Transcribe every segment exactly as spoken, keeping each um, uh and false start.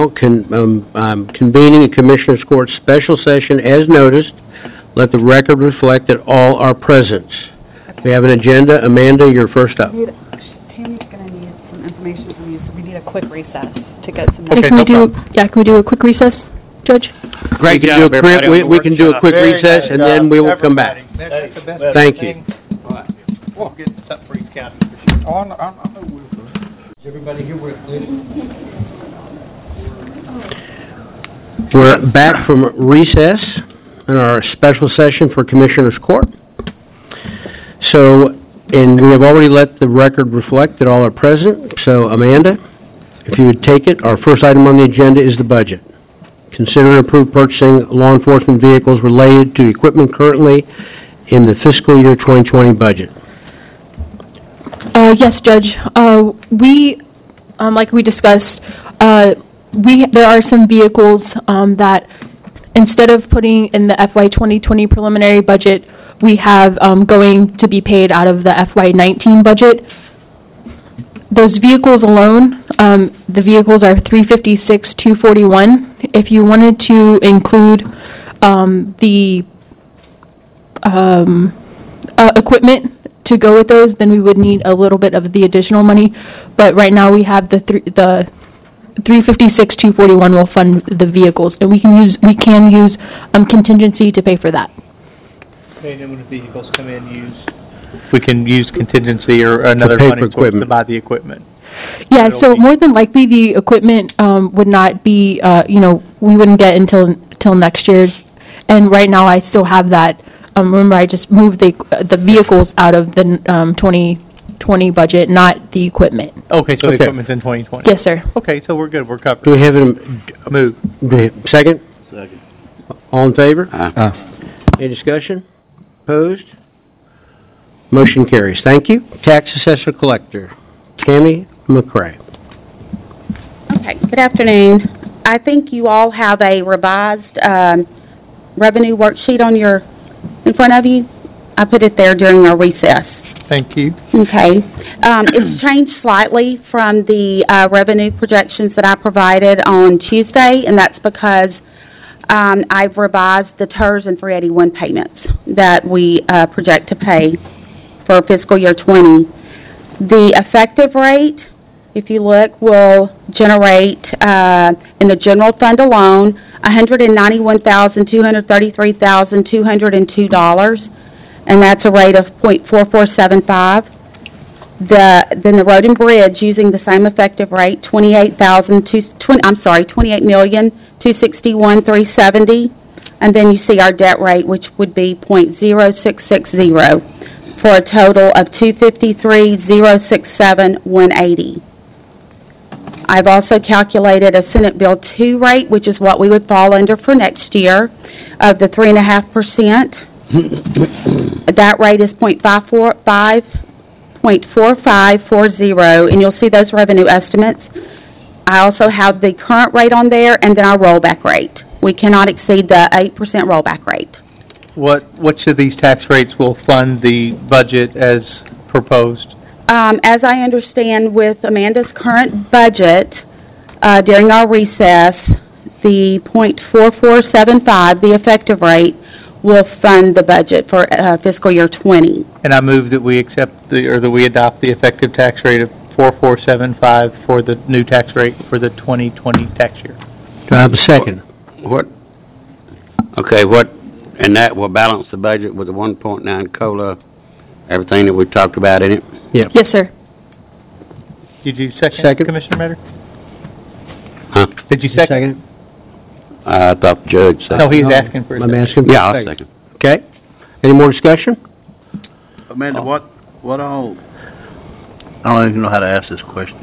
Con, um, um, convening a Commissioners Court special session as noticed. Let the record reflect that all are present. We have an agenda. Amanda, you're first up. Tammy's going to need some information from you, so we need a quick recess to get some... Okay, can no we do, problem. yeah, can we do a quick recess, Judge? Great we can job, do a quick, everybody we, on the we can do a workshop. quick Very recess, nice and job, then we will come back. everybody. That's the best Thank you. thing. All right. We'll get something for each county for sure. Oh, I know, I know we'll. Is everybody here with it? We're back from recess in our special session for Commissioners Court. So, and we have already let the record reflect that all are present. So, Amanda, if you would take it, our first item on the agenda is the budget. Consider and approve purchasing law enforcement vehicles related to equipment currently in the fiscal year twenty twenty budget. Uh, yes, Judge. Uh, we, um, like we discussed, uh, we there are some vehicles um, that instead of putting in the F Y twenty twenty preliminary budget, we have um, going to be paid out of the F Y nineteen budget. Those vehicles alone, um, the vehicles are three fifty-six, two forty-one. If you wanted to include um, the um, uh, equipment to go with those, then we would need a little bit of the additional money. But right now we have the three, the three fifty-six, two forty-one will fund the vehicles, and we can use we can use um, contingency to pay for that. And then when the vehicles come in, use we can use contingency or another pay money for source to equipment. buy the equipment. Yeah, It'll so be- more than likely the equipment um, would not be, uh, you know, we wouldn't get until until next year's. And right now I still have that. Um, remember, I just moved the uh, the vehicles out of the um, twenty twenty budget, not the equipment. Okay, so Okay. the equipment's in twenty twenty. Yes, sir. Okay, so we're good. We're covered. Do we have a Move. second? Second. All in favor? Uh. Any discussion? Opposed? Motion carries. Thank you. Tax Assessor Collector, Tammy McCray. Okay, good afternoon. I think you all have a revised um, revenue worksheet on your, in front of you. I put it there during our recess. Thank you. Okay. Um, it's changed slightly from the uh, revenue projections that I provided on Tuesday, and that's because um, I've revised the T E R S and three eighty-one payments that we uh, project to pay for fiscal year twenty. The effective rate, if you look, will generate, uh, in the general fund alone, one hundred ninety-one thousand, two hundred thirty-three thousand, two hundred two dollars, and that's a rate of point four four seven five. The, then the road and bridge, using the same effective rate, twenty-eight thousand, I'm sorry, twenty-eight million, two sixty-one, three seventy, and then you see our debt rate, which would be point zero six six zero, for a total of two fifty-three, zero sixty-seven, one eighty. I've also calculated a Senate Bill two rate, which is what we would fall under for next year, of the three and a half percent. That rate is point five four five, point four five four zero, and you'll see those revenue estimates. I also have the current rate on there, and then our rollback rate. We cannot exceed the eight percent rollback rate. What which of these tax rates will fund the budget as proposed? Um, as I understand with Amanda's current budget, uh, during our recess, the point four four seven five, the effective rate, will fund the budget for uh, fiscal year twenty. And I move that we accept the or that we adopt the effective tax rate of four four seven five for the new tax rate for the twenty twenty tax year. Do I have a second? What, okay, what, and that will balance the budget with the one point nine COLA, everything that we've talked about in it? Yeah. Yes, sir. Did you second, Second. Commissioner Matter? Huh? Did you second? I thought the judge said. No, he's No, asking for a I'm second. asking for Yeah, a I'll second. second. Okay. Any more discussion? Amanda, what, what all, I don't even know how to ask this question.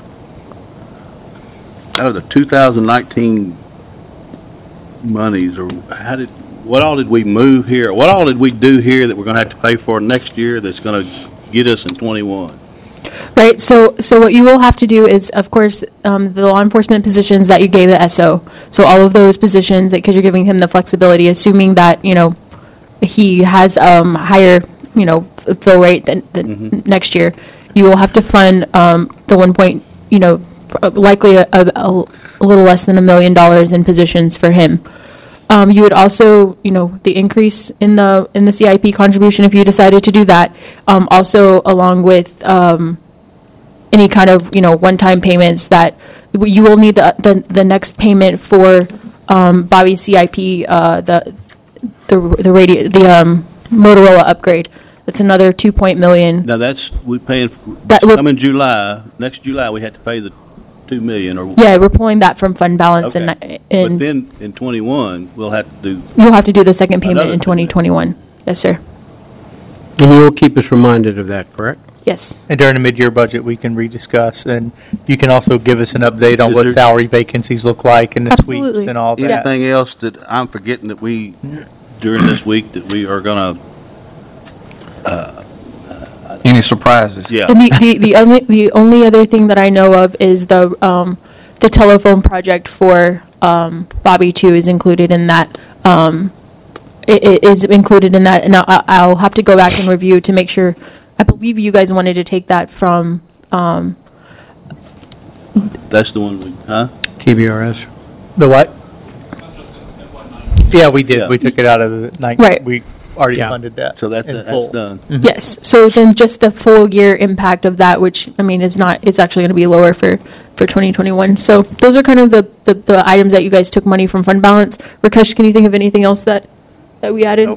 Out of the two thousand nineteen monies, or how did, what all did we move here? What all did we do here that we're gonna have to pay for next year that's gonna get us in twenty-one? Right, so so what you will have to do is, of course, um, the law enforcement positions that you gave the S O. So all of those positions, because you're giving him the flexibility, assuming that, you know, he has um higher, you know, fill rate than, than Mhm. next year, you will have to fund um the one point, you know, uh, likely a, a, a little less than a million dollars in positions for him. Um, you would also, you know, the increase in the, in the C I P contribution if you decided to do that, um, also along with, um, any kind of, you know, one-time payments that you will need the, the, the next payment for, um, Bobby's C I P, uh, the, the, the radio, the, um, Motorola upgrade. That's another two point million. Now, that's, we paying, That we're- coming July, next July, we have to pay the two million or... Yeah, we're pulling that from fund balance and, Okay. and But then, in twenty-one, we'll have to do, you'll have to do the second payment Another in twenty twenty-one. Yes, sir. And you'll keep us reminded of that, correct? Yes. And during the mid-year budget, we can rediscuss, and you can also give us an update on Is what there- salary vacancies look like and the sweeps Absolutely. and all that. anything else that I'm forgetting that we, during this week, that we are gonna, uh... Any surprises? Yeah. And the, the, the only, the only other thing that I know of is the, um, the telephone project for, um, Bobby too is included in that, um, it, it is included in that, and I'll, I'll have to go back and review to make sure. I believe you guys wanted to take that from, um, That's the one we, huh? T B R S. The what? Yeah, we did. Yeah. We took it out of the night. Right. We already Yeah. funded that. So that's, in that's full. done. Mhm. yes, so then just the full year impact of that, which, I mean, is not, it's actually gonna be lower for, for twenty twenty-one. So those are kind of the, the, the items that you guys took money from fund balance. Rakesh, can you think of anything else that, that we added? Nope.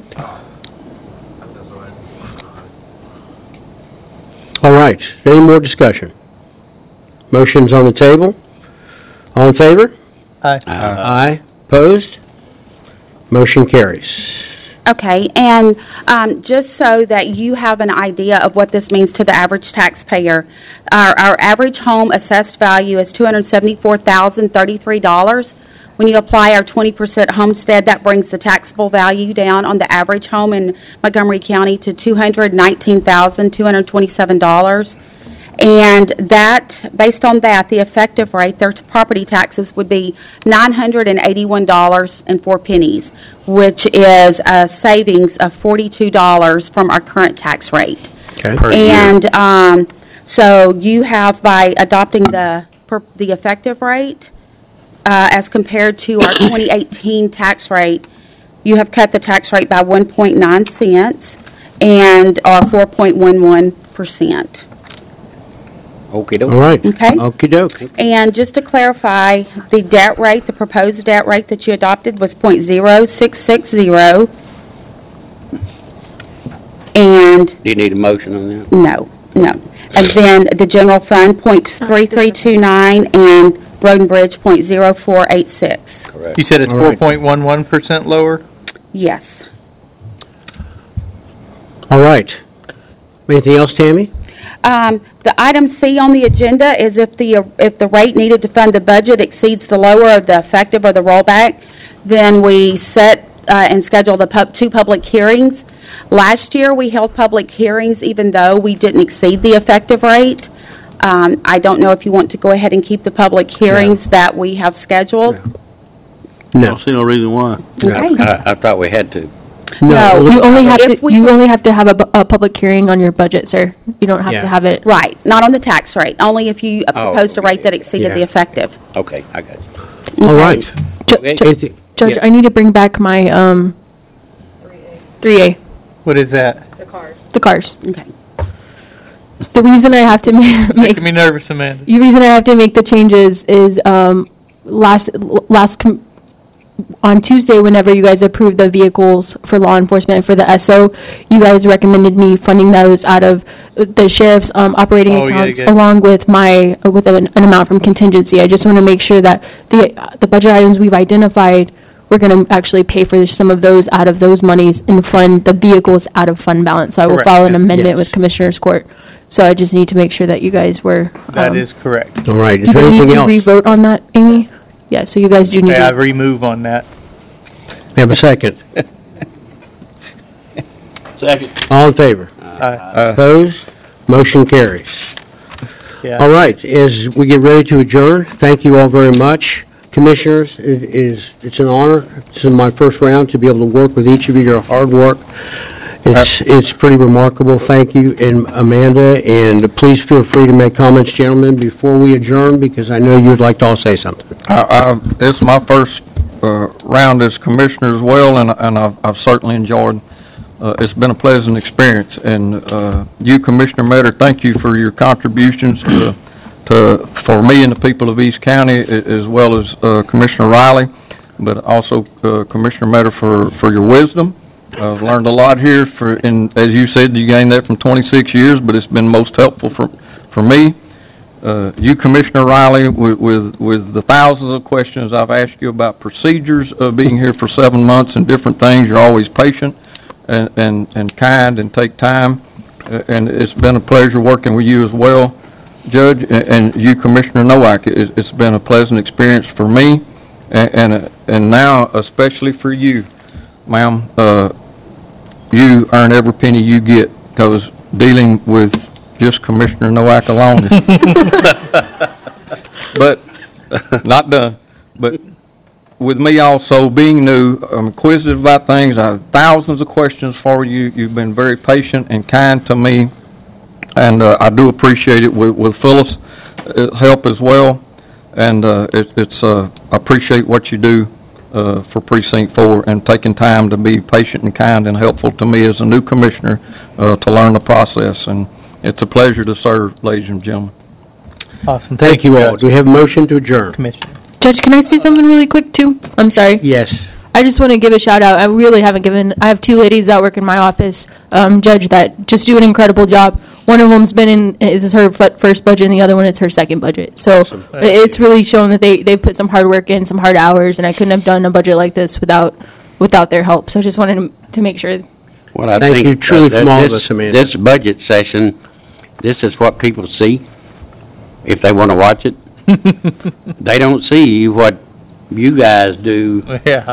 All right, any more discussion? Motion's on the table. All in favor? Aye. Aye. Opposed? Motion carries. Okay, and um, just so that you have an idea of what this means to the average taxpayer, our, our average home assessed value is two hundred seventy-four thousand thirty-three dollars. When you apply our twenty percent homestead, that brings the taxable value down on the average home in Montgomery County to two hundred nineteen thousand two hundred twenty-seven dollars. And that, based on that, the effective rate, their property taxes would be nine hundred eighty-one dollars and four pennies, which is a savings of forty-two dollars from our current tax rate. Okay. And um, so you have, by adopting the, per- the effective rate, uh, as compared to our twenty eighteen tax rate, you have cut the tax rate by one point nine cents and, or four point one one percent. Okey-doke. All right. Okay. Okey-doke. And just to clarify, the debt rate, the proposed debt rate that you adopted was point zero six six zero. And, Do you need a motion on that? no, no. And then the general fund, point three three two nine, and Road and Bridge, point zero four eight six. Correct. You said it's All four right. point one one percent lower? Yes. All right. Anything else, Tammy? Um, the item C on the agenda is if the, if the rate needed to fund the budget exceeds the lower of the effective or the rollback, then we set, uh, and schedule the pub, two public hearings. Last year, we held public hearings even though we didn't exceed the effective rate. Um, I don't know if you want to go ahead and keep the public hearings that we have scheduled. I No. don't see no reason why. Okay. I, I thought we had to. No. You only have to, If we- you only have to have a, bu- a public hearing on your budget, sir. You don't have Yeah. to have it. Right, not on the tax rate, only if you uh, Oh, proposed a rate that exceeded the Yeah. effective. Okay, I got you. All right. Ju- Okay. ju- Anything- Judge, yeah. I need to bring back my, um, three A, What is that? the cars. Okay. The reason I have to ma- make, Making me nervous, Amanda. the reason I have to make the changes is, um, last, last, com- on Tuesday, whenever you guys approved the vehicles for law enforcement for the S O, you guys recommended me funding those out of the sheriff's, um, operating Oh, yeah, accounts, yeah. along with my, with an, an amount from contingency. I just want to make sure that the, the budget items we've identified, we're going to actually pay for some of those out of those monies and fund the vehicles out of fund balance. So I will Correct. file an amendment Yes. with Commissioners Court. So I just need to make sure that you guys were. That um, is correct. All right. Is Do there we need anything to else? re-vote on that, Amy? Yeah, so you guys do need Okay, I to. remove on that. Have a second. Second. All in favor? Aye. Opposed? Motion carries. Yeah. All right, as we get ready to adjourn, thank you all very much. Commissioners, it is, it's an honor, this is my first round, to be able to work with each of you, your hard work It's, it's pretty remarkable, thank you, and Amanda, and please feel free to make comments, gentlemen, before we adjourn, because I know you'd like to all say something. I, I, this is my first, uh, round as commissioner as well, and, and I've, I've certainly enjoyed, uh, it's been a pleasant experience, and, uh, you, Commissioner Metter, thank you for your contributions to, to, for me and the people of East County, a- as well as, uh, Commissioner Riley, but also, uh, Commissioner Metter for, for your wisdom. I've learned a lot here for, and as you said, you gained that from twenty-six years, but it's been most helpful for, for me. Uh, you, Commissioner Riley, with, with, with the thousands of questions I've asked you about procedures of being here for seven months and different things, you're always patient and, and, and kind and take time. Uh, and it's been a pleasure working with you as well, Judge, and, and you, Commissioner Nowak. It, it's been a pleasant experience for me, and, and, uh, and now especially for you, ma'am. Uh, you earn every penny you get, because dealing with just Commissioner Nowak alone is... But, not done. But with me also being new, I'm inquisitive about things. I have thousands of questions for you. You've been very patient and kind to me, and uh, I do appreciate it with, with Phyllis' uh, help as well. And uh, it, it's, uh, I appreciate what you do uh, for Precinct Four, and taking time to be patient and kind and helpful to me as a new commissioner uh, to learn the process. And it's a pleasure to serve, ladies and gentlemen. Awesome. Thank you all. Judge. Do we have a motion to adjourn? Commissioner. Judge, can I say something really quick, too? I'm sorry. Yes. I just want to give a shout out. I really haven't given, I have two ladies that work in my office, um, Judge, that just do an incredible job. One of them's been in, is her f- first budget, and the other one is her second budget. So i- it's really shown that they, they've put some hard work in, some hard hours, and I couldn't have done a budget like this without, without their help. So I just wanted to, to make sure. Well, I Thank think you truly that from all of this- us, Amanda. This budget session, this is what people see, if they want to watch it. They don't see what you guys do Yeah.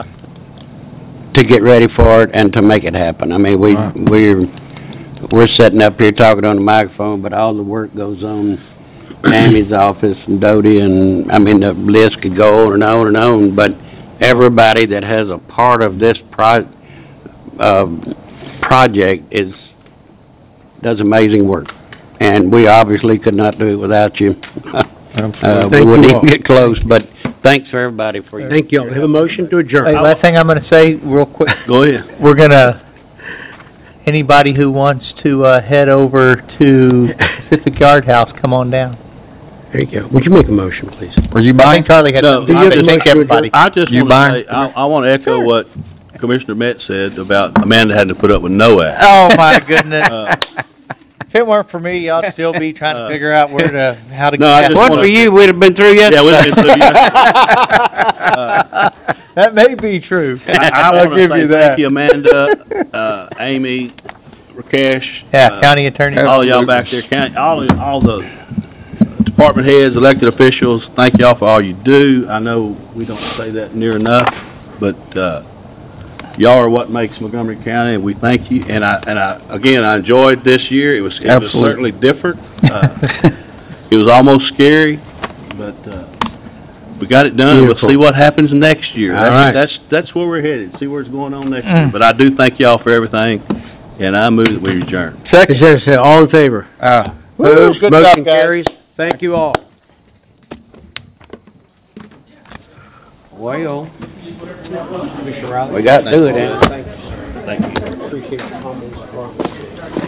to get ready for it and to make it happen. I mean, we, Right. we're, we're sitting up here talking on the microphone, but all the work goes on Tammy's office and Doty, and, I mean, the list could go on and on and on, but everybody that has a part of this pro, uh, project is, does amazing work. And we obviously could not do it without you. Uh, Thank we you wouldn't all. even get close, but thanks for everybody for your... Thank you all. We have a motion to adjourn. Hey, last thing I'm gonna say, real quick, Go ahead. we're gonna, anybody who wants to, uh, head over to Pacific Yard House, come on down. There you go. Would you make a motion, please? Are you I buying? think Charlie had No, something, do you I have a think motion to everybody. I just You want to buying? say, I, I want to echo what Commissioner Metz said about Amanda having to put up with NOAA. Oh, my goodness. Uh, If it weren't for me, y'all would still be trying to Uh, figure out where to, how to. No, I get just What wanna- for you, we'd have been through yesterday. Yeah, we've been through yesterday. That may be true. I, I I'll want to give say you that. thank you, Amanda, uh, Amy, Rakesh. Yeah, uh, county attorney. all of y'all back there, county, all, of- all the department heads, elected officials, thank y'all for all you do. I know we don't say that near enough, but, uh, y'all are what makes Montgomery County, and we thank you. And I, and I, again, I enjoyed this year. It was, it was Absolutely. certainly different. Uh, it was almost scary, but, uh, we got it done. We'll Beautiful. see what happens next year. All That's, right. that's, that's where we're headed, see where's going on next Mm. year. But I do thank y'all for everything, and I move that we adjourn. Second. All in favor? Uh, Opposed? Good Motion job, guys. carries. Thank you all. Well, we got to do it, ain't we? Thank you. Appreciate your comments.